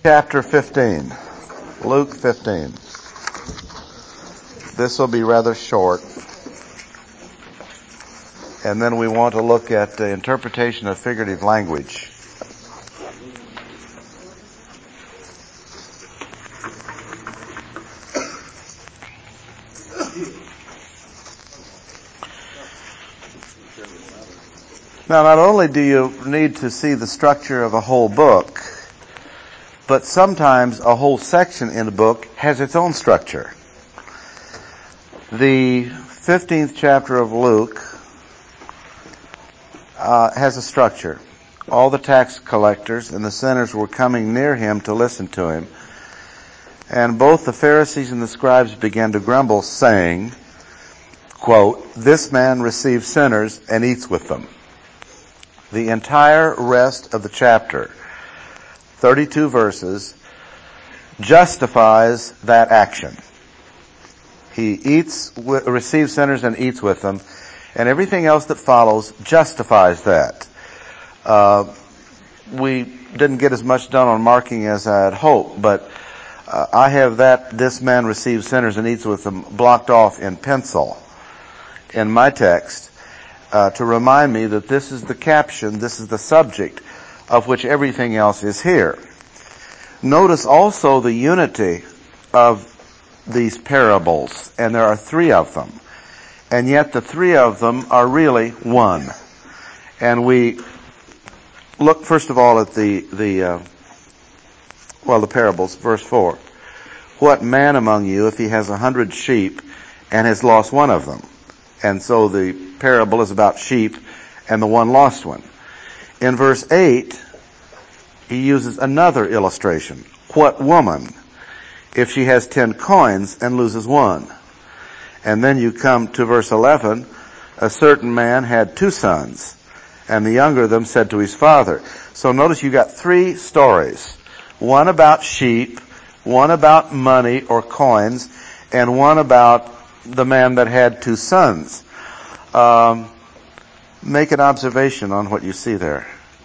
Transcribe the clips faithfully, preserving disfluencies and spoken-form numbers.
Chapter fifteen. Luke fifteen. This will be rather short. And then we want to look at the interpretation of figurative language. Now, not only do you need to see the structure of a whole book, but sometimes a whole section in a book has its own structure. The fifteenth chapter of Luke uh, has a structure. All the tax collectors and the sinners were coming near him to listen to him. And both the Pharisees and the scribes began to grumble, saying, quote, "This man receives sinners and eats with them." The entire rest of the chapter, thirty-two verses, justifies that action. He eats, receives sinners and eats with them, and everything else that follows justifies that. Uh, we didn't get as much done on marking as I had hoped, but uh, I have that "this man receives sinners and eats with them" blocked off in pencil in my text. Uh, to remind me that this is the caption, this is the subject of which everything else is here. Notice also the unity of these parables, and there are three of them. And yet the three of them are really one. And we look first of all at the, the uh, well, the parables, verse four. "What man among you, if he has a hundred sheep and has lost one of them?" And so the parable is about sheep and the one lost one. In verse eight, he uses another illustration. "What woman, if she has ten coins and loses one?" And then you come to verse eleven, "A certain man had two sons, and the younger of them said to his father." So notice you got three stories. One about sheep, one about money or coins, and one about the man that had two sons. Um, make an observation on what you see there.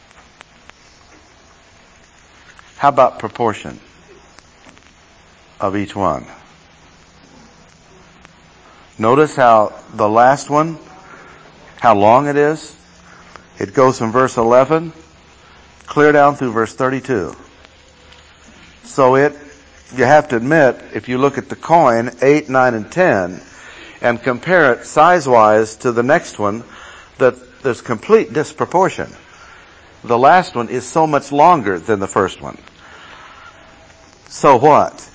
How about proportion of each one? Notice how the last one, how long it is. It goes from verse eleven clear down through verse thirty-two. So it, you have to admit, if you look at the coin, eight, nine, and ten, and compare it size-wise to the next one, that there's complete disproportion. The last one is so much longer than the first one. So what?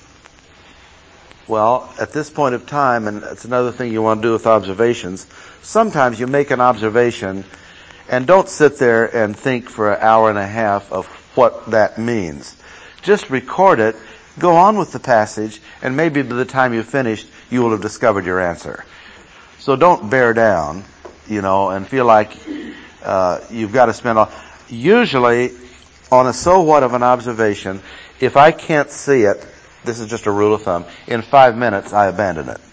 Well, at this point of time, and it's another thing you want to do with observations, sometimes you make an observation and don't sit there and think for an hour and a half of what that means. Just record it, go on with the passage, and maybe by the time you've finished, you will have discovered your answer. So don't bear down, you know, and feel like uh, you've got to spend all... Usually, on a so what of an observation, if I can't see it, this is just a rule of thumb, in five minutes I abandon it.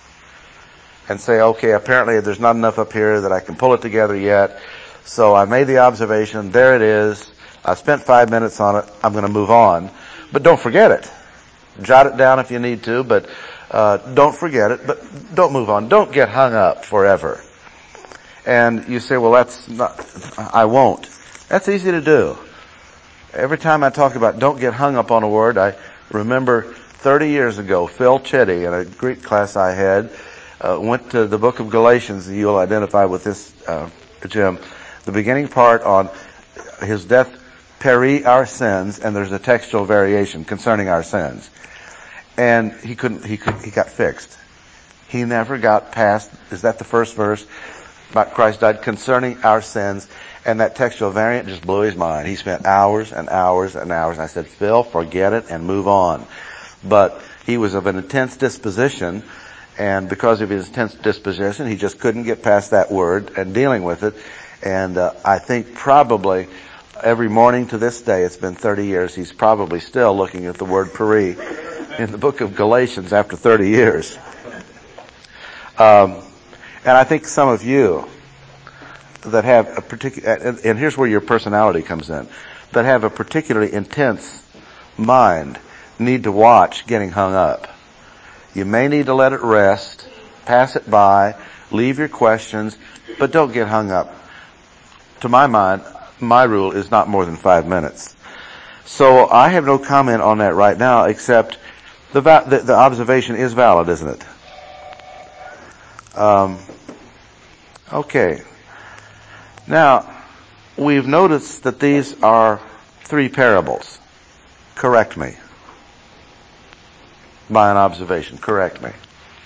And say, okay, apparently there's not enough up here that I can pull it together yet. So I made the observation, there it is, I spent five minutes on it, I'm going to move on. But don't forget it. Jot it down if you need to, but uh, don't forget it, but don't move on. Don't get hung up forever. And you say, well, that's not, I won't. That's easy to do. Every time I talk about don't get hung up on a word, I remember thirty years ago, Phil Chitty, in a Greek class I had, uh, went to the book of Galatians, and you'll identify with this, uh, Jim, the beginning part on his death, peri our sins, and there's a textual variation concerning our sins. And he couldn't, he could, he got fixed. He never got past, is that the first verse? About Christ died concerning our sins, and that textual variant just blew his mind. He spent hours and hours and hours, and I said, Phil, forget it and move on. But he was of an intense disposition, and because of his intense disposition, he just couldn't get past that word and dealing with it. And uh, I think probably every morning to this day, it's been thirty years, he's probably still looking at the word peri in the book of Galatians after thirty years. Um, and I think some of you that have a particular, and, and here's where your personality comes in, that have a particularly intense mind need to watch getting hung up. You may need to let it rest, pass it by, leave your questions, but don't get hung up. To my mind, my rule is not more than five minutes. So I have no comment on that right now, except the va- the, the observation is valid, isn't it? Um, okay. Now, we've noticed that these are three parables. Correct me. By an observation. Correct me.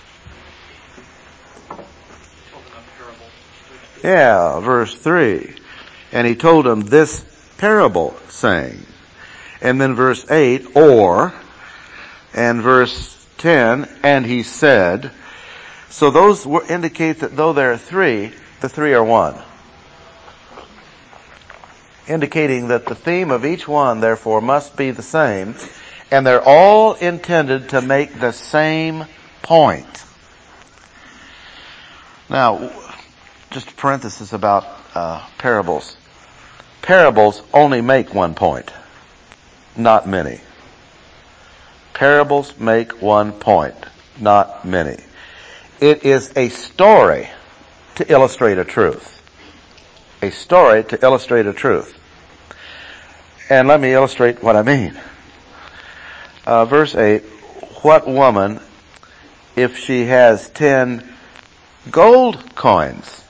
Yeah, verse three. And he told them this parable, saying. And then verse eight, or, and verse ten, and he said. So those indicate that though there are three, the three are one. Indicating that the theme of each one, therefore, must be the same, and they're all intended to make the same point. Now, just a parenthesis about uh, parables. Parables only make one point, not many. Parables make one point, not many. It is a story to illustrate a truth. A story to illustrate a truth. And let me illustrate what I mean. Uh, verse eight, what woman, if she has ten gold coins,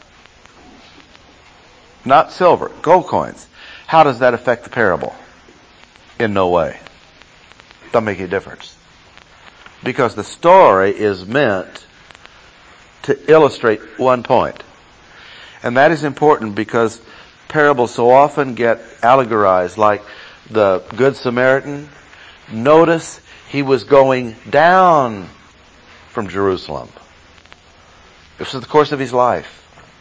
not silver, gold coins, how does that affect the parable? In no way. Doesn't make any difference. Because the story is meant to illustrate one point. And that is important because parables so often get allegorized, like the Good Samaritan. Notice he was going down from Jerusalem. This is the course of his life.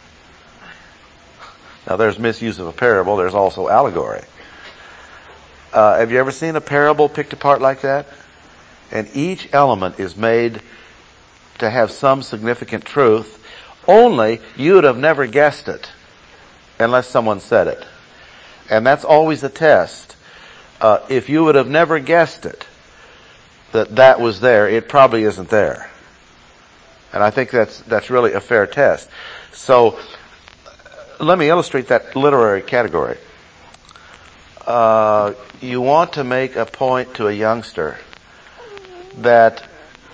Now there's misuse of a parable. There's also allegory. Uh, have you ever seen a parable picked apart like that? And each element is made to have some significant truth. Only you would have never guessed it unless someone said it. And that's always a test. Uh, if you would have never guessed it, that that was there, it probably isn't there. And I think that's that's really a fair test. So let me illustrate that literary category. Uh, you want to make a point to a youngster that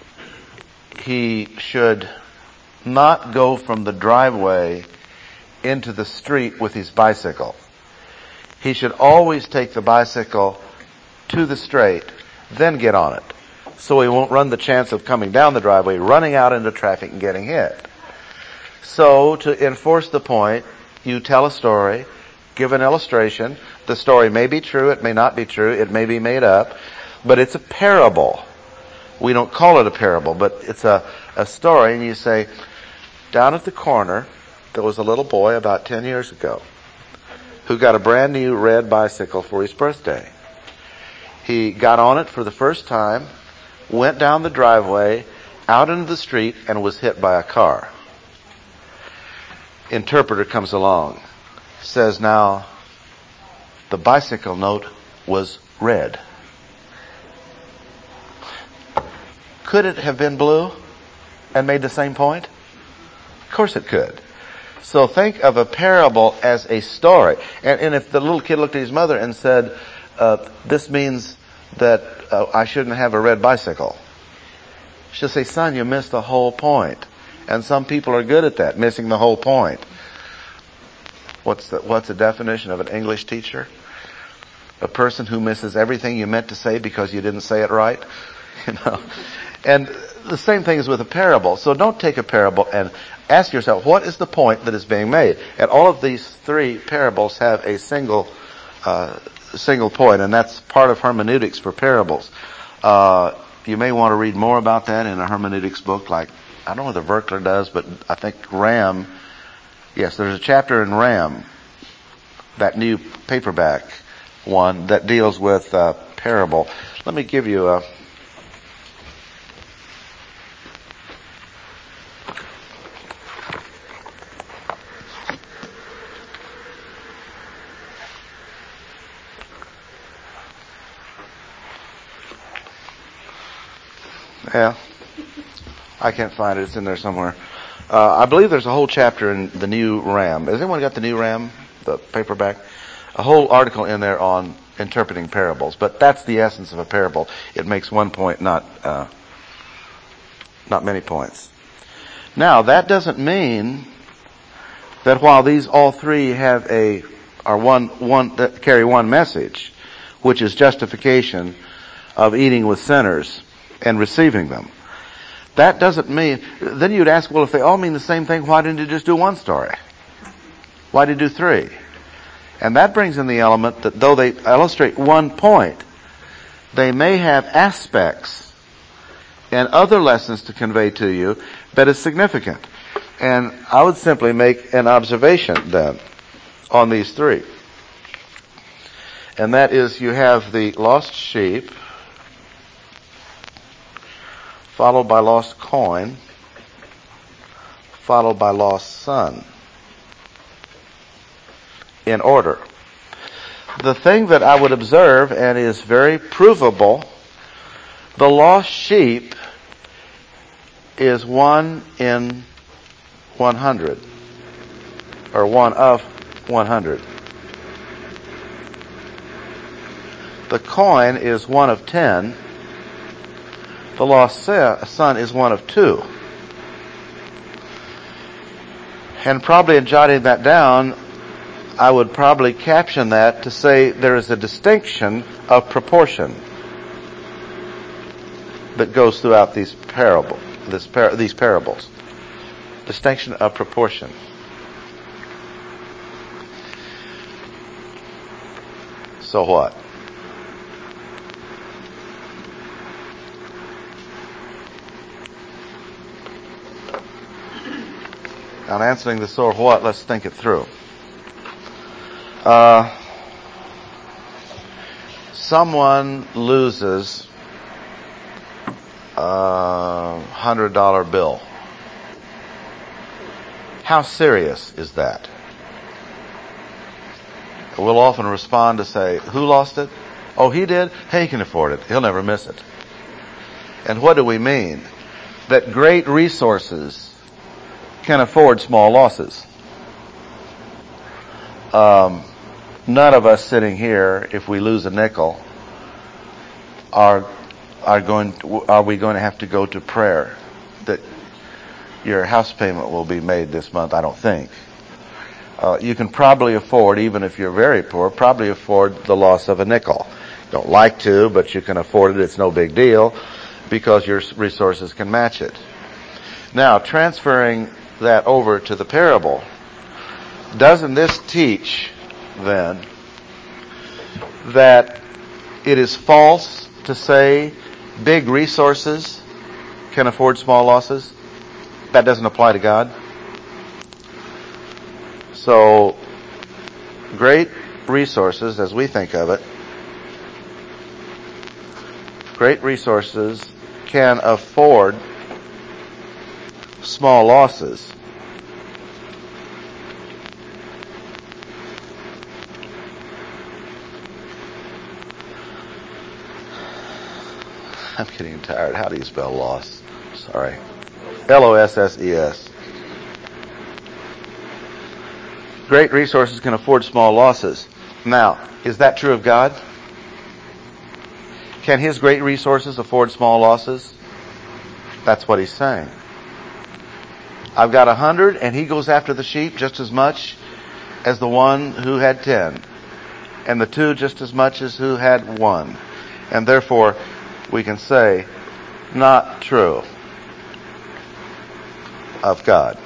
he should not go from the driveway into the street with his bicycle. He should always take the bicycle to the straight, then get on it. So he won't run the chance of coming down the driveway, running out into traffic and getting hit. So to enforce the point, you tell a story, give an illustration. The story may be true, it may not be true, it may be made up, but it's a parable. We don't call it a parable, but it's a, a story, and you say, down at the corner, there was a little boy about ten years ago who got a brand new red bicycle for his birthday. He got on it for the first time, went down the driveway, out into the street, and was hit by a car. Interpreter comes along, says, now, the bicycle note was red. Could it have been blue and made the same point? Of course it could. So think of a parable as a story. And, and if the little kid looked at his mother and said, uh, this means that uh, I shouldn't have a red bicycle, she'll say, son, you missed the whole point. And some people are good at that, missing the whole point. What's the, what's the definition of an English teacher? A person who misses everything you meant to say because you didn't say it right. You know. And the same thing is with a parable. So don't take a parable and ask yourself, what is the point that is being made? And all of these three parables have a single uh, single point, and that's part of hermeneutics for parables. Uh, you may want to read more about that in a hermeneutics book, like, I don't know whether Verkler does, but I think Ram, yes, there's a chapter in Ram, that new paperback one, that deals with uh, parable. Let me give you a Yeah. I can't find it. It's in there somewhere. Uh, I believe there's a whole chapter in the New Ram. Has anyone got the New Ram, the paperback? A whole article in there on interpreting parables. But that's the essence of a parable. It makes one point, not uh, not many points. Now, that doesn't mean that while these all three have a are one one that carry one message, which is justification of eating with sinners and receiving them. That doesn't mean, then you'd ask, well, if they all mean the same thing, why didn't you just do one story? Why did you do three? And that brings in the element that though they illustrate one point, they may have aspects and other lessons to convey to you that is significant. And I would simply make an observation then on these three. And that is, you have the lost sheep, followed by lost coin, followed by lost son, in order. The thing that I would observe, and is very provable, the lost sheep is one in one hundred, or one of one hundred. The coin is one of ten. The lost son is one of two. And probably in jotting that down, I would probably caption that to say there is a distinction of proportion that goes throughout these parable, this par- these parables. Distinction of proportion. So what? On answering the so what, let's think it through. Uh, someone loses a hundred dollar bill. How serious is that? We'll often respond to say, who lost it? Oh, he did? Hey, he can afford it. He'll never miss it. And what do we mean? That great resources can afford small losses. Um, none of us sitting here, if we lose a nickel, are are going to, are we going to have to go to prayer that your house payment will be made this month? I don't think. Uh, you can probably afford, even if you're very poor, probably afford the loss of a nickel. Don't like to, but you can afford it. It's no big deal because your resources can match it. Now, transferring that over to the parable, doesn't this teach then that it is false to say big resources can afford small losses? That doesn't apply to God. So, great resources, as we think of it, great resources can afford small losses. I'm getting tired. How do you spell loss? Sorry. L O S S E S. Great resources can afford small losses. Now, is that true of God? Can His great resources afford small losses? That's what He's saying. I've got a hundred, and He goes after the sheep just as much as the one who had ten, and the two just as much as who had one. And therefore, we can say, not true of God.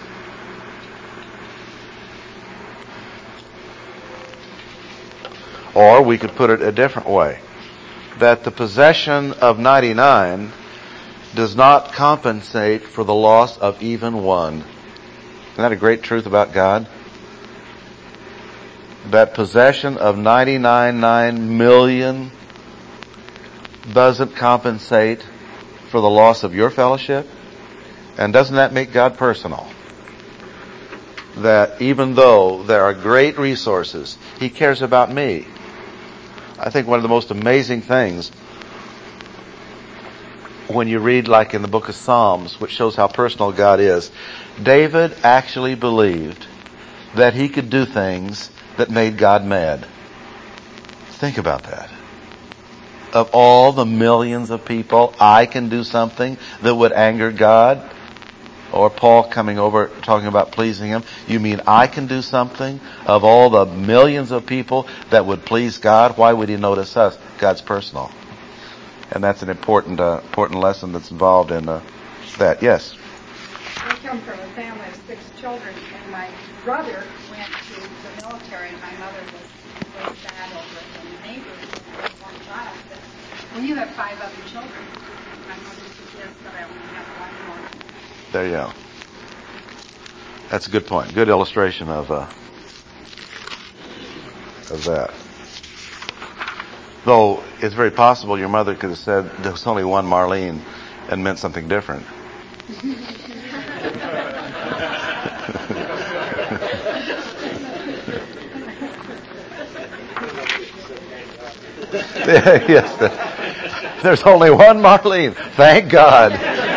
Or we could put it a different way, that the possession of ninety-nine does not compensate for the loss of even one. Isn't that a great truth about God? That possession of ninety-nine point nine million doesn't compensate for the loss of your fellowship? And doesn't that make God personal? That even though there are great resources, He cares about me. I think one of the most amazing things when you read like in the book of Psalms, which shows how personal God is, David actually believed that he could do things that made God mad. Think about that. Of all the millions of people, I can do something that would anger God. Or Paul coming over talking about pleasing him. You mean I can do something of all the millions of people that would please God? Why would he notice us? God's personal. And that's an important uh, important lesson that's involved in uh, that. Yes? I come from a family of six children, and my brother went to the military, and my mother was really sad over it. And the neighbors were one child. But when you have five other children, my mother suggests that I only have one more. There you go. That's a good point. Good illustration of uh, of that. Though it's very possible your mother could have said there was only one Marlene and meant something different. Yes, there's only one Marlene. Thank God.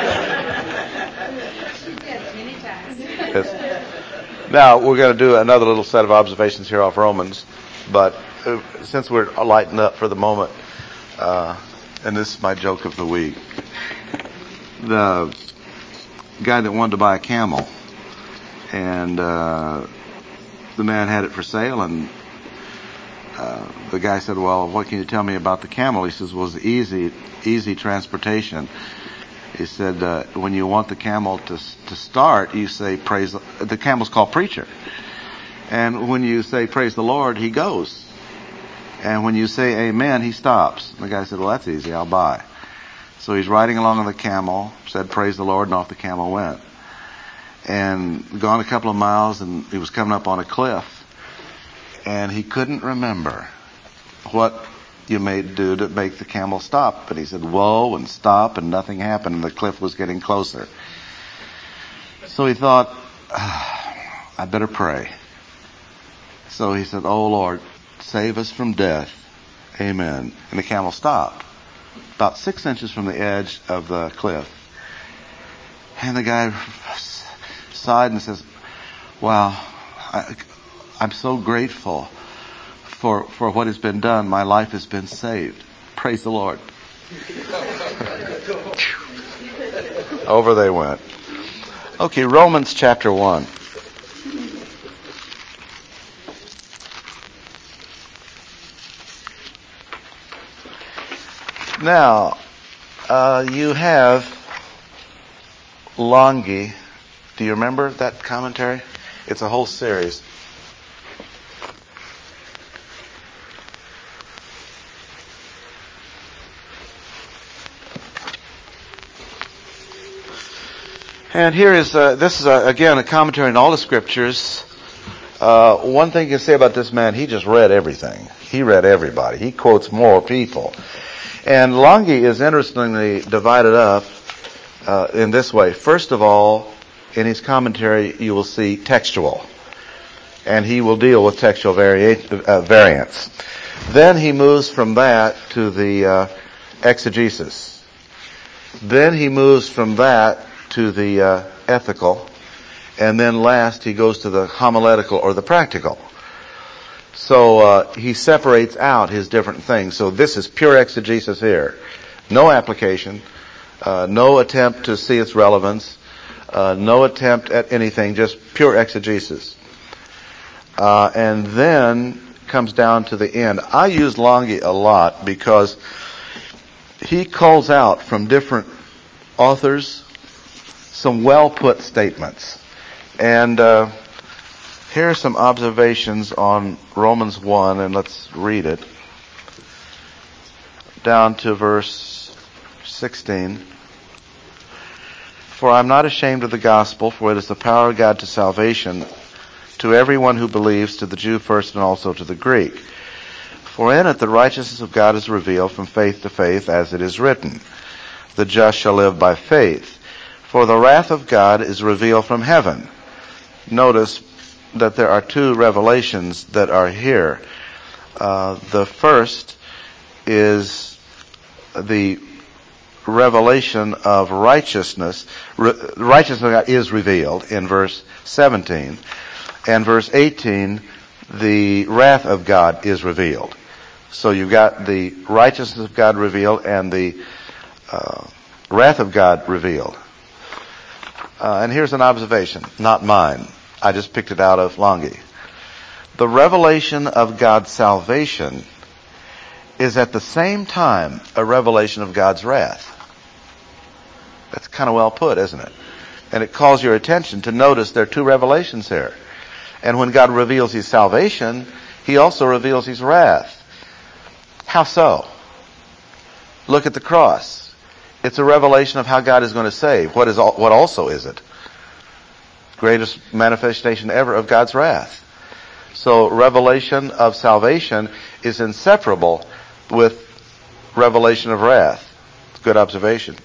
Yes. Now we're going to do another little set of observations here off Romans, but uh, since we're lightened up for the moment, uh, and this is my joke of the week, the guy that wanted to buy a camel, and uh, the man had it for sale, and uh, the guy said, "Well, what can you tell me about the camel?" He says, "Well, it's easy, easy transportation." He said, uh, when you want the camel to to start, you say, praise the, the camel's called preacher. And when you say, praise the Lord, he goes. And when you say, amen, he stops. And the guy said, well, that's easy, I'll buy. So he's riding along on the camel, said, praise the Lord, and off the camel went. And gone a couple of miles, and he was coming up on a cliff. And he couldn't remember what you may do to make the camel stop. But he said, whoa, and stop, and nothing happened, and the cliff was getting closer. So he thought, ah, I better pray. So he said, oh Lord, save us from death. Amen. And the camel stopped, about six inches from the edge of the cliff. And the guy sighed and says, wow, I, I'm so grateful For, for what has been done. My life has been saved. Praise the Lord. Over they went. Okay, Romans chapter one. Now, uh, you have Longi. Do you remember that commentary? It's a whole series. And here is, uh, this is, a, again, a commentary on all the scriptures. Uh, one thing you can say about this man, he just read everything. He read everybody. He quotes more people. And Longi is interestingly divided up uh, in this way. First of all, in his commentary, you will see textual. And he will deal with textual varia- uh, variants. Then he moves from that to the uh, exegesis. Then he moves from that to the uh, ethical, and then last he goes to the homiletical or the practical. So uh, he separates out his different things. So this is pure exegesis here. No application, uh, no attempt to see its relevance, uh, no attempt at anything, just pure exegesis. Uh, and then comes down to the end. I use Longi a lot because he calls out from different authors some well-put statements. And uh, here are some observations on Romans one, and let's read it. Down to verse sixteen. For I am not ashamed of the gospel, for it is the power of God to salvation to everyone who believes, to the Jew first and also to the Greek. For in it the righteousness of God is revealed from faith to faith, as it is written, the just shall live by faith. For the wrath of God is revealed from heaven. Notice that there are two revelations that are here. Uh, the first is the revelation of righteousness. Re- righteousness is revealed in verse seventeen. And verse eighteen, the wrath of God is revealed. So you've got the righteousness of God revealed and the uh, wrath of God revealed. Uh, and here's an observation, not mine. I just picked it out of Longi. The revelation of God's salvation is at the same time a revelation of God's wrath. That's kind of well put, isn't it? And it calls your attention to notice there are two revelations here. And when God reveals His salvation, He also reveals His wrath. How so? Look at the cross. It's a revelation of how God is going to save. What is what also is it? Greatest manifestation ever of God's wrath. So revelation of salvation is inseparable with revelation of wrath. Good observation.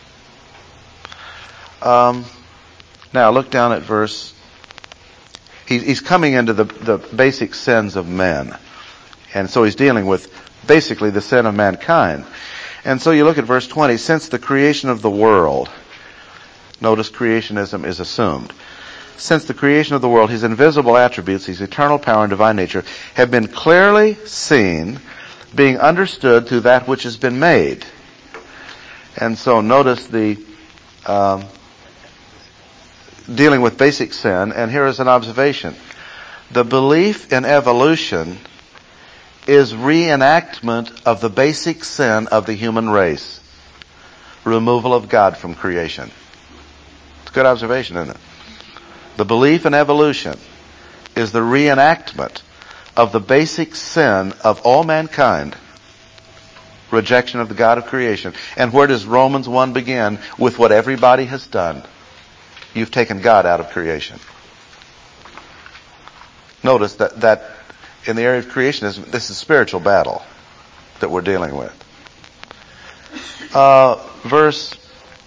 Um, now look down at verse. He, he's coming into the, the basic sins of men. And so he's dealing with basically the sin of mankind. And so you look at verse twenty. Since the creation of the world, notice creationism is assumed. Since the creation of the world, His invisible attributes, His eternal power and divine nature, have been clearly seen, being understood through that which has been made. And so notice the um, dealing with basic sin, and here is an observation. The belief in evolution is reenactment of the basic sin of the human race. Removal of God from creation. It's a good observation, isn't it? The belief in evolution is the reenactment of the basic sin of all mankind. Rejection of the God of creation. And where does Romans one begin? With what everybody has done. You've taken God out of creation. Notice that, that in the area of creationism, this is a spiritual battle that we're dealing with. Uh, verse...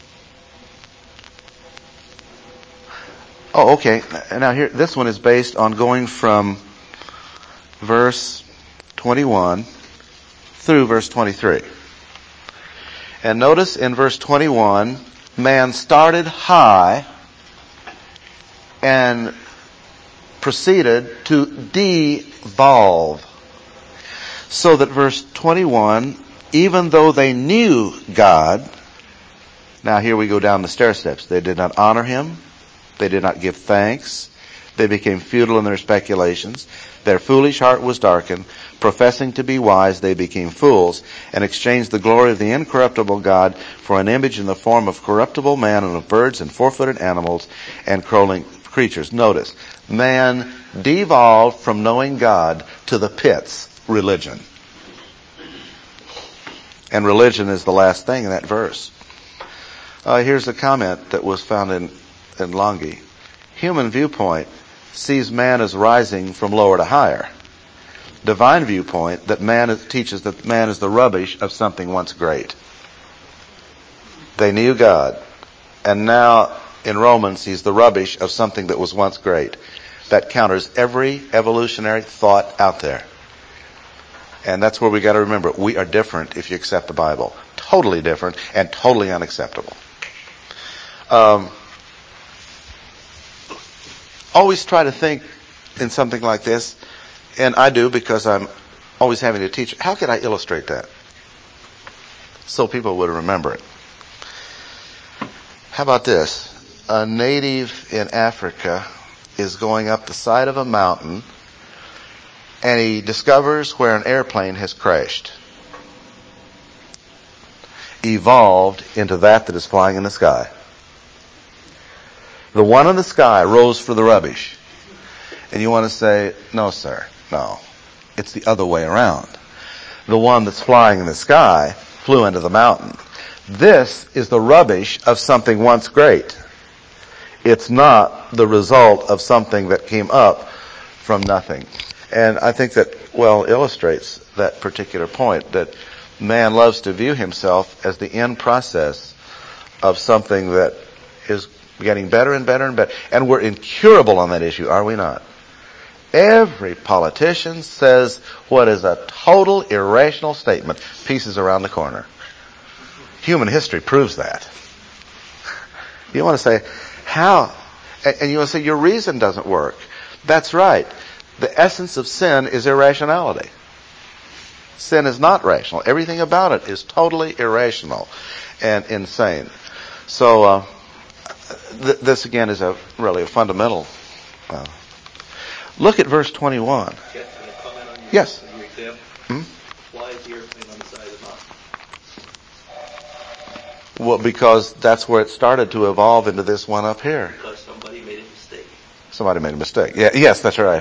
Oh, okay. Now here, this one is based on going from verse twenty-one through verse twenty-three. And notice in verse twenty-one, man started high and proceeded to devolve. So that verse twenty-one, even though they knew God, now here we go down the stair steps. They did not honor Him. They did not give thanks. They became futile in their speculations. Their foolish heart was darkened. Professing to be wise, they became fools and exchanged the glory of the incorruptible God for an image in the form of corruptible man and of birds and four-footed animals and crawling creatures. Notice, man devolved from knowing God to the pits, religion. And religion is the last thing in that verse. Uh, here's a comment that was found in in Longi. Human viewpoint sees man as rising from lower to higher. Divine viewpoint that man is, teaches that man is the rubbish of something once great. They knew God, and now in Romans he's the rubbish of something that was once great. That counters every evolutionary thought out there. And that's where we got to remember, we are different if you accept the Bible. Totally different and totally unacceptable. Um, Always try to think in something like this, and I do because I'm always having to teach. How could I illustrate that so people would remember it? How about this? A native in Africa is going up the side of a mountain, and he discovers where an airplane has crashed. Evolved into that that is flying in the sky. The one in the sky rose for the rubbish. And you want to say, no, sir, no. It's the other way around. The one that's flying in the sky flew into the mountain. This is the rubbish of something once great. It's not the result of something that came up from nothing. And I think that well illustrates that particular point, that man loves to view himself as the end process of something that is getting better and better and better. And we're incurable on that issue, are we not? Every politician says what is a total irrational statement. Peace is around the corner. human history proves that. You want to say, how? And you want to say, your reason doesn't work. That's right. The essence of sin is irrationality. Sin is not rational. Everything about it is totally irrational and insane. So, uh, th- this again is a really a fundamental. Uh, look at verse twenty-one. Can I comment on your, yes. on your example? Hmm? Why is the airplane on the side of the mountain? Well, because that's where it started to evolve into this one up here. Because somebody made a mistake. Somebody made a mistake. Yeah, yes, that's right.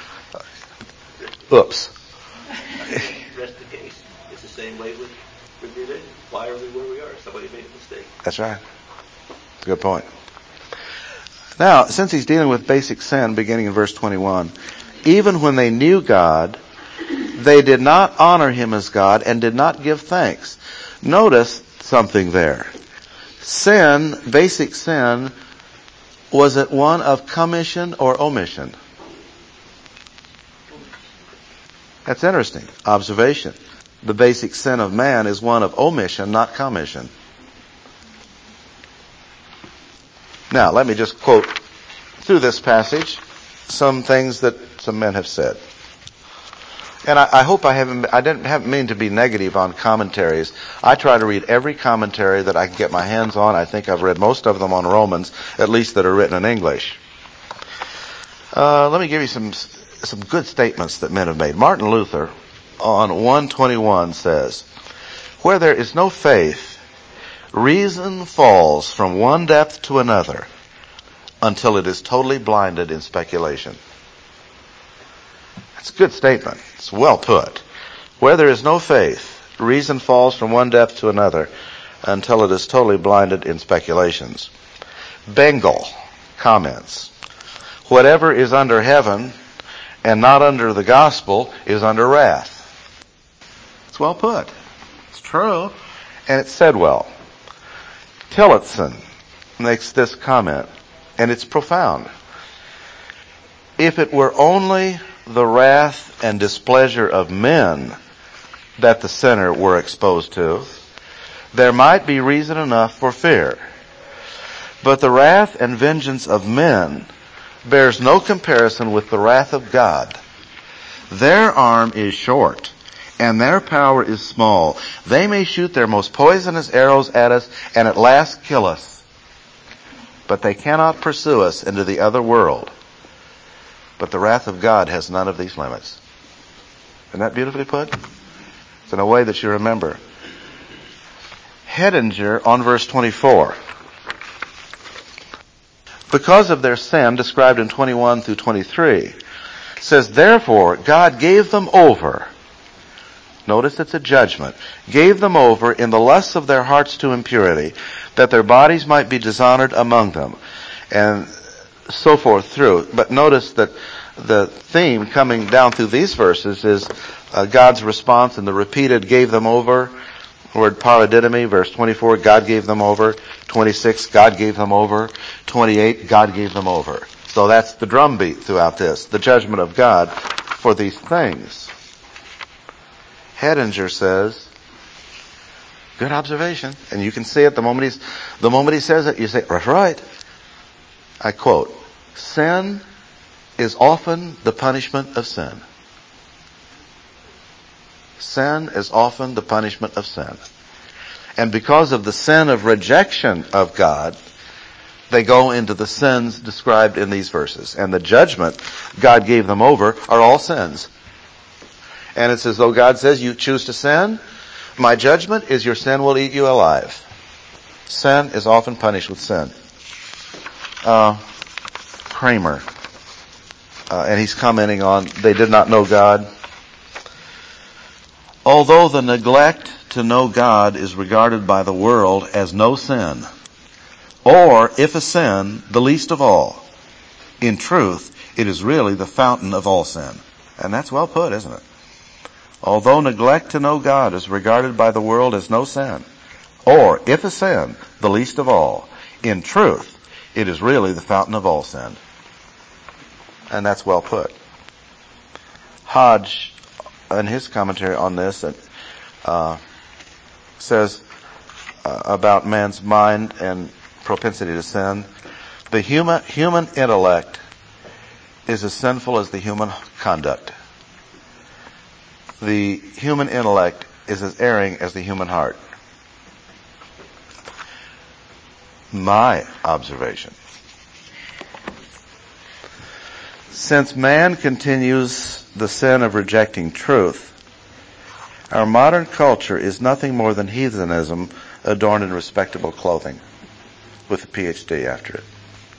Oops. Rest the case. It's the same way with, with religion. Why are we where we are? Somebody made a mistake. That's right. That's a good point. Now, since he's dealing with basic sin, beginning in verse twenty-one, even when they knew God, they did not honor him as God and did not give thanks. Notice something there. Sin, basic sin, was it one of commission or omission? That's interesting. Observation. The basic sin of man is one of omission, not commission. Now, let me just quote through this passage some things that some men have said. And I, I hope I haven't, I didn't have, mean to be negative on commentaries. I try to read every commentary that I can get my hands on. I think I've read most of them on Romans, at least that are written in English. Uh, let me give you some, some good statements that men have made. Martin Luther on one twenty-one says, where there is no faith, reason falls from one depth to another until it is totally blinded in speculation. It's a good statement. It's well put. Where there is no faith, reason falls from one depth to another until it is totally blinded in speculations. Bengel comments, whatever is under heaven and not under the gospel is under wrath. It's well put. It's true. And it's said well. Tillotson makes this comment, and it's profound. If it were only the wrath and displeasure of men that the sinner were exposed to, there might be reason enough for fear. But the wrath and vengeance of men bears no comparison with the wrath of God. Their arm is short, and their power is small. They may shoot their most poisonous arrows at us, and at last kill us. But they cannot pursue us into the other world. But the wrath of God has none of these limits. Isn't that beautifully put? It's in a way that you remember. Hedinger on verse twenty-four. Because of their sin, described in twenty-one through twenty-three, says, therefore God gave them over. Notice it's a judgment. Gave them over in the lusts of their hearts to impurity, that their bodies might be dishonored among them. And so forth through. But notice that the theme coming down through these verses is uh, God's response, and the repeated gave them over. Word paradidomi, verse twenty-four, God gave them over. twenty-six, God gave them over. twenty-eight, God gave them over. So that's the drumbeat throughout this, the judgment of God for these things. Hedinger says, good observation, and you can see it the moment he's, the moment he says it, you say, that's right. I quote, sin is often the punishment of sin. Sin is often the punishment of sin. And because of the sin of rejection of God, they go into the sins described in these verses. And the judgment God gave them over are all sins. And it's as though God says, you choose to sin, my judgment is your sin will eat you alive. Sin is often punished with sin. Uh, Kramer, uh, and he's commenting on, they did not know God. Although the neglect to know God is regarded by the world as no sin, or if a sin, the least of all, in truth, it is really the fountain of all sin. And that's well put, isn't it? Although neglect to know God is regarded by the world as no sin, or if a sin, the least of all, in truth, it is really the fountain of all sin. And that's well put. Hodge, in his commentary on this, uh, says, uh, about man's mind and propensity to sin. The human human intellect is as sinful as the human conduct. The human intellect is as erring as the human heart. My observation. Since man continues the sin of rejecting truth, our modern culture is nothing more than heathenism adorned in respectable clothing, with a P H D after it.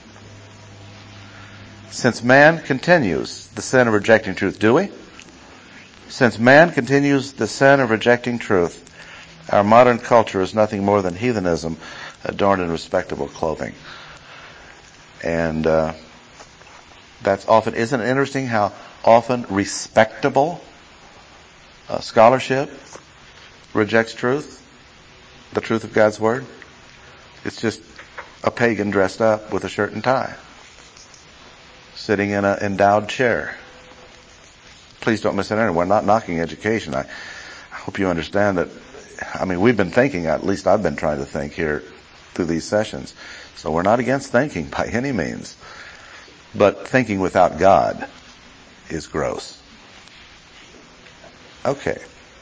Since man continues the sin of rejecting truth, do we? Since man continues the sin of rejecting truth, our modern culture is nothing more than heathenism adorned in respectable clothing. And uh, that's often, isn't it interesting how often respectable uh, scholarship rejects truth, the truth of God's Word? It's just a pagan dressed up with a shirt and tie, sitting in an endowed chair. Please don't misunderstand. We're not knocking education. I hope you understand that. I mean, we've been thinking, at least I've been trying to think here through these sessions. So we're not against thinking by any means. But thinking without God is gross. Okay.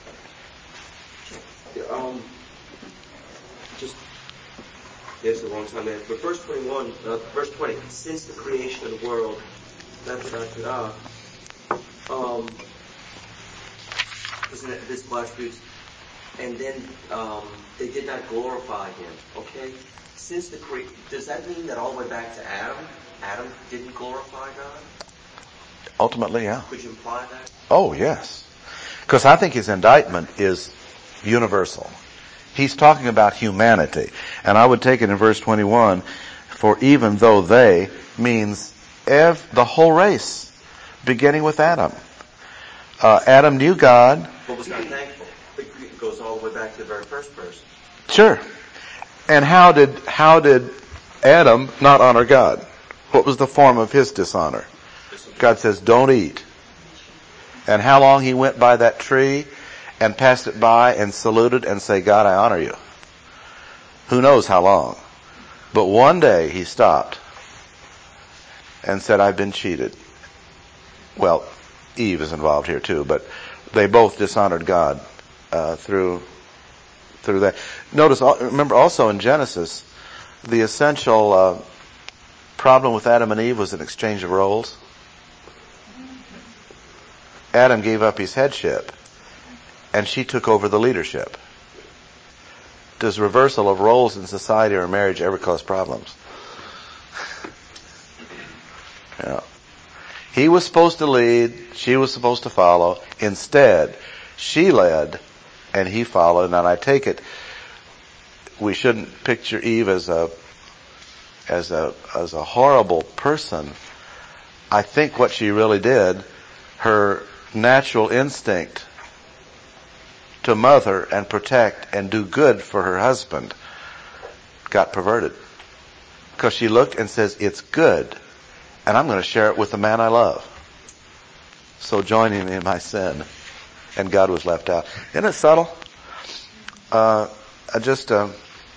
Yeah, um, just, there's the wrong time there. But verse twenty-one, uh, verse twenty, since the creation of the world, da da da da da. Um, isn't it this last boots? And then um, they did not glorify him. Okay, since the cre- does that mean that all the way back to Adam, Adam didn't glorify God? Ultimately, yeah. Could you imply that? Oh, yes. Because I think his indictment is universal. He's talking about humanity. And I would take it in verse twenty-one, for even though they means ev- the whole race, beginning with Adam. Uh, Adam knew God. But was not thankful. It goes all the way back to the very first person. Sure. And how did, how did Adam not honor God? What was the form of his dishonor? God says, don't eat. And how long he went by that tree and passed it by and saluted and say, God, I honor you. Who knows how long. But one day he stopped and said, I've been cheated. Well, Eve is involved here too, but they both dishonored God uh, through through that. Notice, remember also in Genesis, the essential uh, problem with Adam and Eve was an exchange of roles. Adam gave up his headship, and she took over the leadership. Does reversal of roles in society or marriage ever cause problems? Yeah. He was supposed to lead, she was supposed to follow. Instead, she led, and he followed. And I take it, we shouldn't picture Eve as a as a as a horrible person. I think what she really did, her natural instinct to mother and protect and do good for her husband got perverted. Because she looked and says, it's good, and I'm going to share it with the man I love. So joining me in my sin, and God was left out. Isn't it subtle? Uh, I just, uh,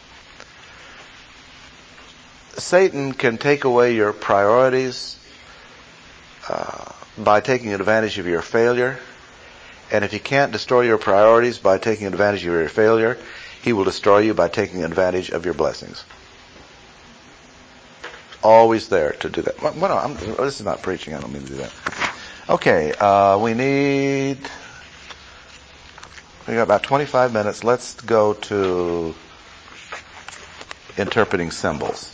Satan can take away your priorities uh, by taking advantage of your failure. And if he can't destroy your priorities by taking advantage of your failure, he will destroy you by taking advantage of your blessings. Always there to do that. Well, no, I'm, this is not preaching. I don't mean to do that. Okay, uh, we need, we got about twenty-five minutes. Let's go to interpreting symbols.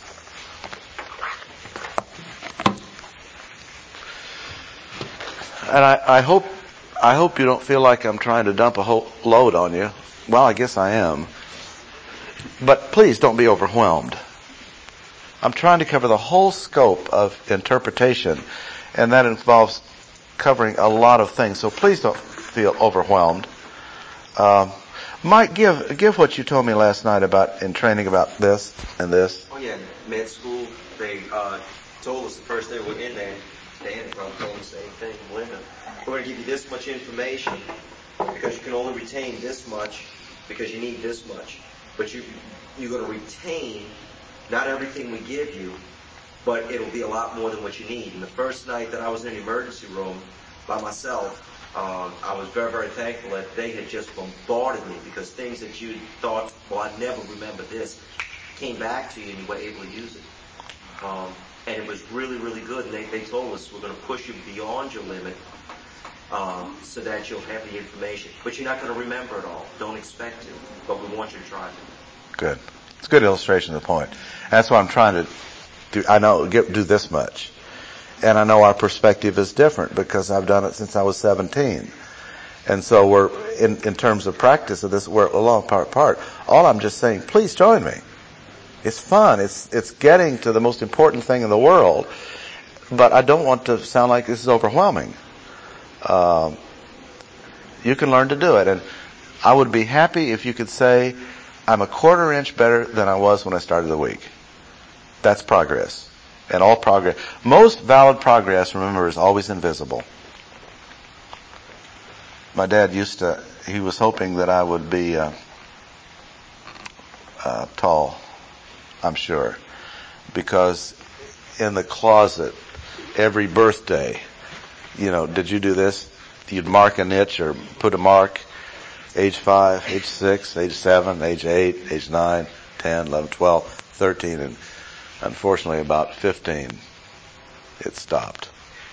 And I, I hope, I hope you don't feel like I'm trying to dump a whole load on you. Well, I guess I am. But please don't be overwhelmed. I'm trying to cover the whole scope of interpretation, and that involves covering a lot of things. So please don't feel overwhelmed. Um, Mike, give give what you told me last night about in training about this and this. Oh yeah, med school. They uh, told us the first day we were in there. Dan probably told us the same thing, Linda. We're going to give you this much information because you can only retain this much because you need this much. but you, you're going to retain not everything we give you, but it'll be a lot more than what you need. And the first night that I was in the emergency room by myself, um, I was very, very thankful that they had just bombarded me, because things that you thought, well, I never remember this, came back to you and you were able to use it. Um, and it was really, really good. And they, they told us, we're going to push you beyond your limit, um, so that you'll have the information. But you're not going to remember it all. Don't expect to. But we want you to try to. Good. It's a good illustration of the point. That's why I'm trying to do. I know get, do this much, and I know our perspective is different because I've done it since I was seventeen, and so we're in in terms of practice of this, we're a long part apart. All I'm just saying, please join me. It's fun. It's it's getting to the most important thing in the world, but I don't want to sound like this is overwhelming. Um, you can learn to do it, and I would be happy if you could say, I'm a quarter inch better than I was when I started the week. That's progress. And all progress. Most valid progress, remember, is always invisible. My dad used to, he was hoping that I would be uh, uh, tall, I'm sure. Because in the closet, every birthday, you know, did you do this? You'd mark a niche or put a mark. Age five, age six, age seven, age eight, age nine, ten, eleven, twelve, thirteen, and unfortunately about fifteen, it stopped.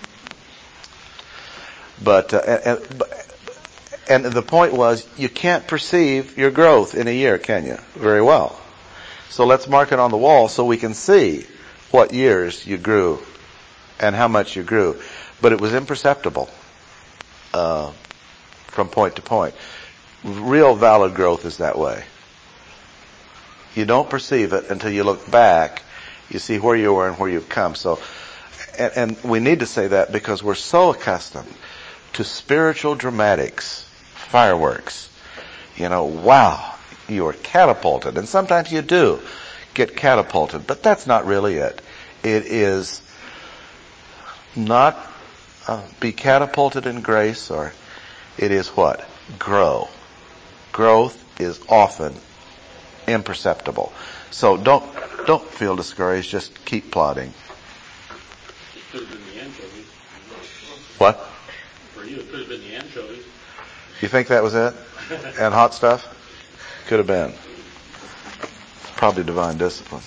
But, uh, and, and the point was, you can't perceive your growth in a year, can you? Very well. So let's mark it on the wall so we can see what years you grew and how much you grew. But it was imperceptible, uh, from point to point. Real valid growth is that way. You don't perceive it until you look back. You see where you were and where you've come. So, and, and we need to say that because we're so accustomed to spiritual dramatics, fireworks. You know, wow, you are catapulted. And sometimes you do get catapulted, but that's not really it. It is not uh, be catapulted in grace, or it is what? Grow. Growth is often imperceptible. So don't don't feel discouraged. Just keep plodding. It could have been the anchovies. What? For you, it could have been the anchovies. You think that was it? And hot stuff? Could have been. Probably divine discipline.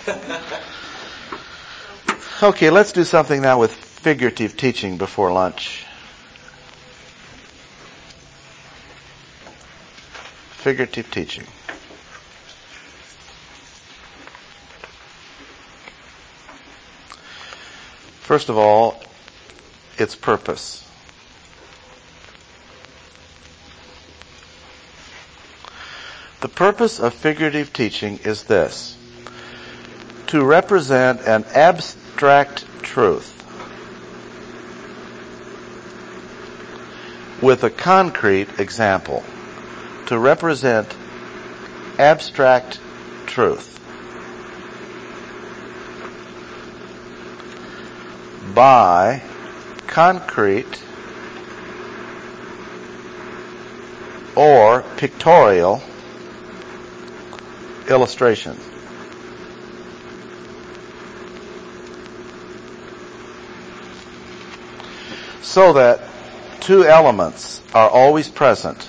Okay, let's do something now with figurative teaching before lunch. Figurative teaching. First of all, its purpose. The purpose of figurative teaching is this: to represent an abstract truth with a concrete example. To represent abstract truth by concrete or pictorial illustration. So that two elements are always present.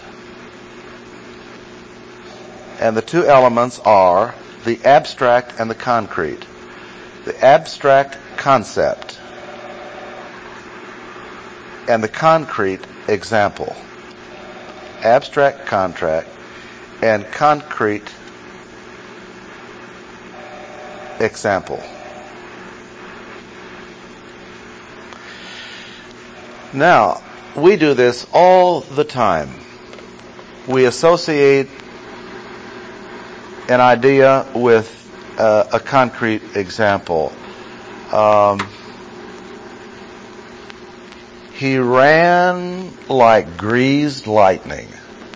And the two elements are the abstract and the concrete. The abstract concept and the concrete example. Abstract contract and concrete example. Now, we do this all the time. We associate an idea with uh, a concrete example. Um, he ran like greased lightning.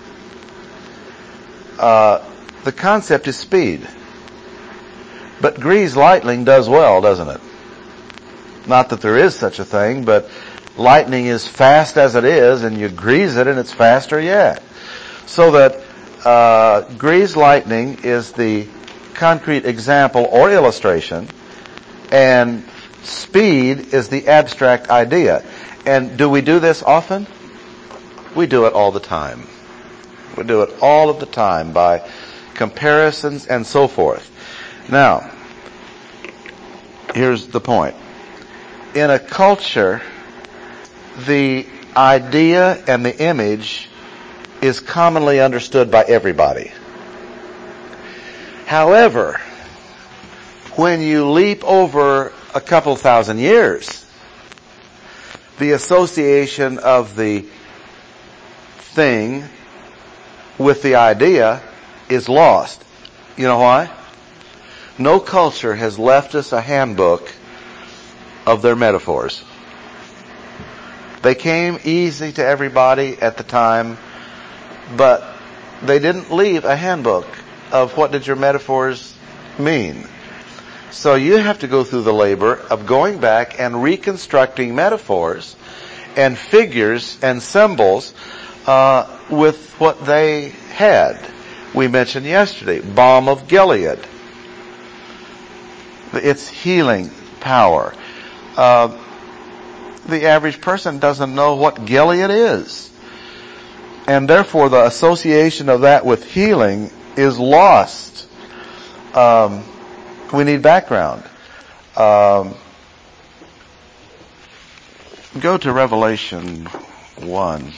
Uh, the concept is speed. But greased lightning does well, doesn't it? Not that there is such a thing, but lightning is fast as it is, and you grease it and it's faster yet. So that Uh, grease lightning is the concrete example or illustration, and speed is the abstract idea. And do we do this often? We do it all the time. We do it all of the time by comparisons and so forth. Now, here's the point. In a culture, the idea and the image is commonly understood by everybody. However, when you leap over a couple thousand years, the association of the thing with the idea is lost. You know why? No culture has left us a handbook of their metaphors. They came easy to everybody at the time, but they didn't leave a handbook of what did your metaphors mean. So you have to go through the labor of going back and reconstructing metaphors and figures and symbols uh, with what they had. We mentioned yesterday, balm of Gilead. It's healing power. Uh, the average person doesn't know what Gilead is. And therefore the association of that with healing is lost. Um, we need background. Um, go to Revelation one.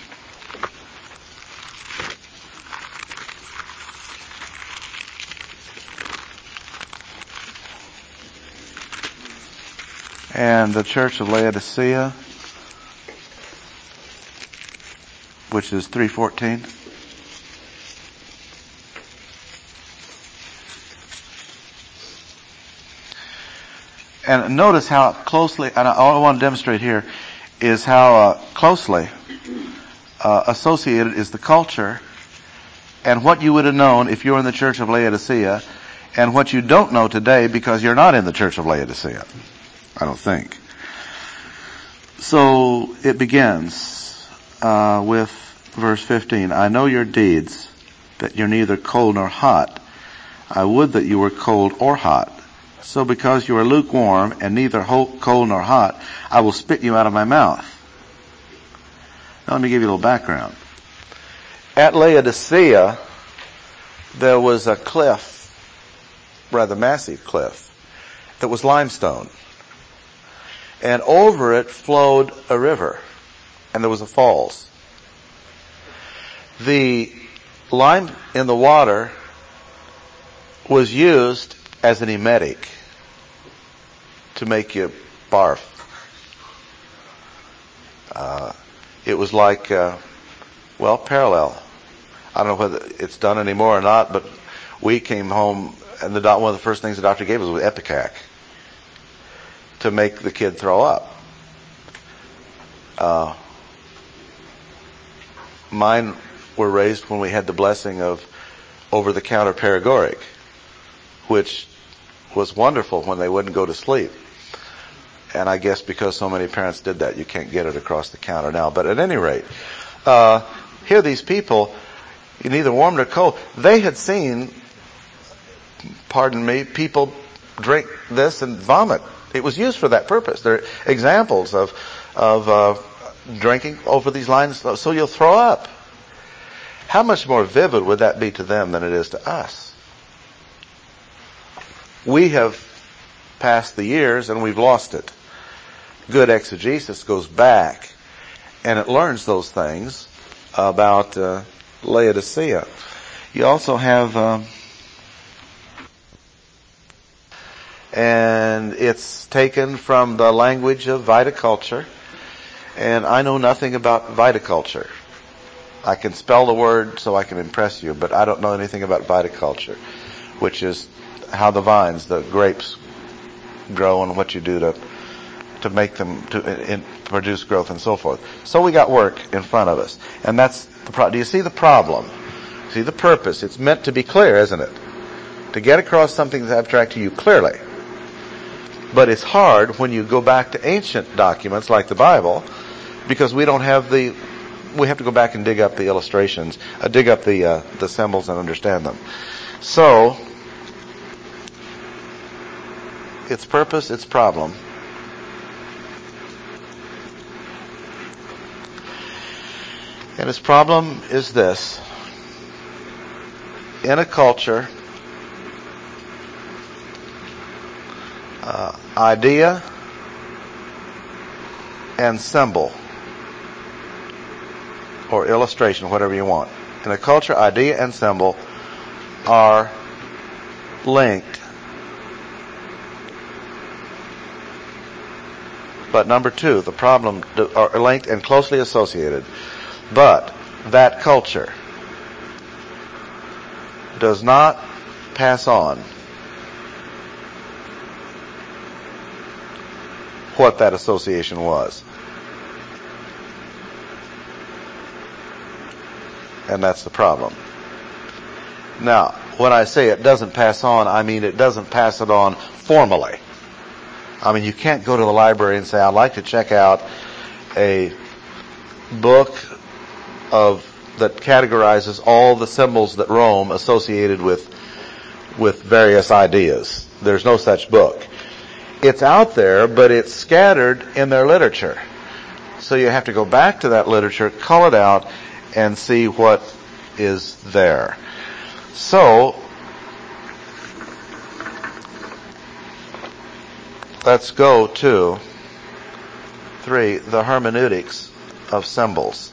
And the church of Laodicea, which is three fourteen. And notice how closely, and all I want to demonstrate here is how uh, closely uh, associated is the culture and what you would have known if you were in the church of Laodicea and what you don't know today because you're not in the church of Laodicea. I don't think. So it begins uh, with verse fifteen. I know your deeds, that you're neither cold nor hot. I would that you were cold or hot. So because you are lukewarm and neither cold nor hot, I will spit you out of my mouth. Now let me give you a little background. At Laodicea, there was a cliff, rather massive cliff, that was limestone. And over it flowed a river, and there was a falls. The lime in the water was used as an emetic to make you barf. Uh, it was like, uh, well, parallel. I don't know whether it's done anymore or not, but we came home, and the doc, one of the first things the doctor gave us was Epicac to make the kid throw up. Uh, mine were raised when we had the blessing of over-the-counter paregoric, which was wonderful when they wouldn't go to sleep. And I guess because so many parents did that, you can't get it across the counter now. But at any rate, uh, here these people, neither warm nor cold, they had seen, pardon me, people drink this and vomit. It was used for that purpose. There are examples of of uh, drinking over these lines, so you'll throw up. How much more vivid would that be to them than it is to us? We have passed the years and we've lost it. Good exegesis goes back and it learns those things about uh, Laodicea. You also have... Um, and it's taken from the language of viticulture, and I know nothing about viticulture. I can spell the word so I can impress you, but I don't know anything about viticulture, which is how the vines, the grapes, grow and what you do to to make them to in, produce growth and so forth. So we got work in front of us, and that's the pro- do you see the problem? See the purpose? It's meant to be clear, isn't it? To get across something that's abstract to you clearly. But it's hard when you go back to ancient documents like the Bible, because we don't have the we have to go back and dig up the illustrations, uh, dig up the uh, the symbols and understand them. So, its purpose, its problem. And its problem is this. In a culture, uh, idea and symbol, or illustration, whatever you want. In a culture, idea and symbol are linked. But number two, the problem are linked and closely associated. But that culture does not pass on what that association was. And that's the problem. Now, when I say it doesn't pass on, I mean it doesn't pass it on formally. I mean, you can't go to the library and say, I'd like to check out a book of that categorizes all the symbols that Rome associated with with various ideas. There's no such book. It's out there, but it's scattered in their literature. So you have to go back to that literature, cull it out, and see what is there. So, let's go to three, the hermeneutics of symbols.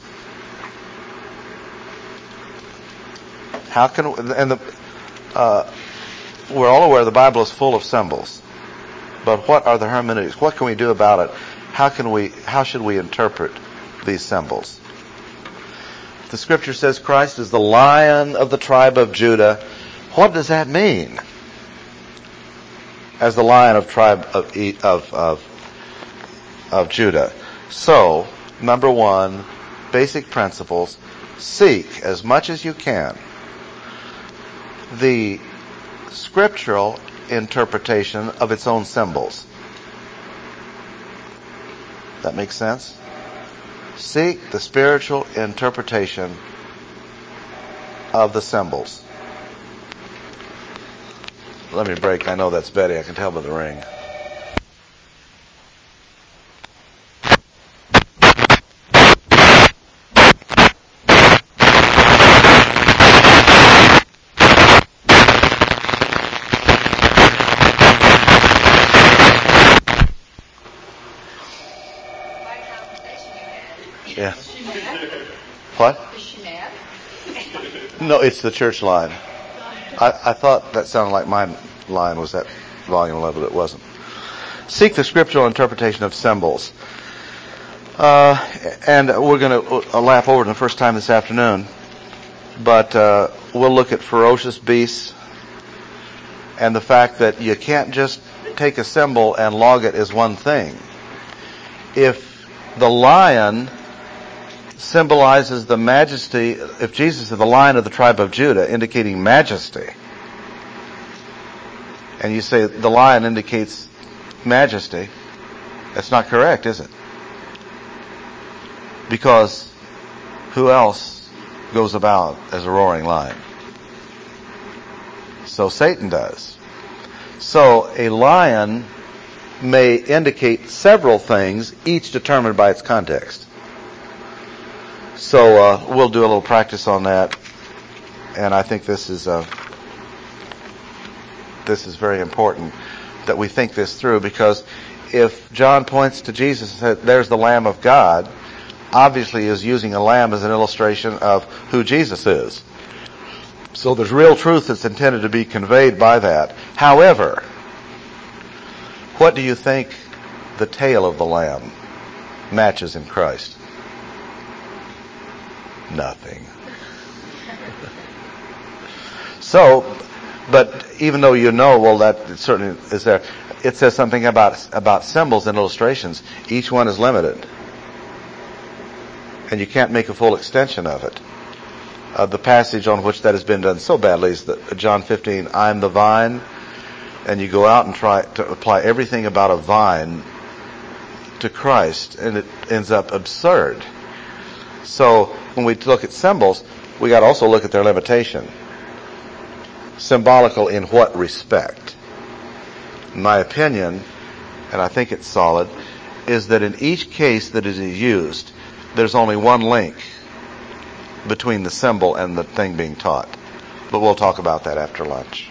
How can, and the, uh, we're all aware the Bible is full of symbols. But what are the hermeneutics? What can we do about it? How can we, how should we interpret these symbols? The scripture says Christ is the Lion of the tribe of Judah. What does that mean? As the Lion of tribe of, of, of, of Judah. So, number one, basic principles. Seek as much as you can the scriptural interpretation of its own symbols. That makes sense? Seek the spiritual interpretation of the symbols. Let me break. I know that's Betty. I can tell by the ring. Yeah. What? Is she mad? No, it's the church line. I, I thought that sounded like my line was at volume level. It wasn't. Seek the scriptural interpretation of symbols. Uh, and we're going to uh, lap over it the first time this afternoon. But uh, we'll look at ferocious beasts and the fact that you can't just take a symbol and log it as one thing. If the lion symbolizes the majesty, if Jesus is the Lion of the tribe of Judah, indicating majesty, and you say the lion indicates majesty, that's not correct, is it? Because who else goes about as a roaring lion? So Satan does. So a lion may indicate several things, each determined by its context. So uh, we'll do a little practice on that, and I think this is uh, this is very important that we think this through, because if John points to Jesus and says, "There's the Lamb of God," obviously is using a lamb as an illustration of who Jesus is. So there's real truth that's intended to be conveyed by that. However, what do you think the tail of the lamb matches in Christ? Nothing. So, but even though you know, well, that certainly is there, it says something about about symbols and illustrations. Each one is limited, and you can't make a full extension of it. Uh, the passage on which that has been done so badly is the, John fifteen, I am the vine, and you go out and try to apply everything about a vine to Christ, and it ends up absurd. So when we look at symbols, we got to also look at their limitation. Symbolical in what respect? In my opinion, and I think it's solid, is that in each case that it is used, there's only one link between the symbol and the thing being taught. But we'll talk about that after lunch.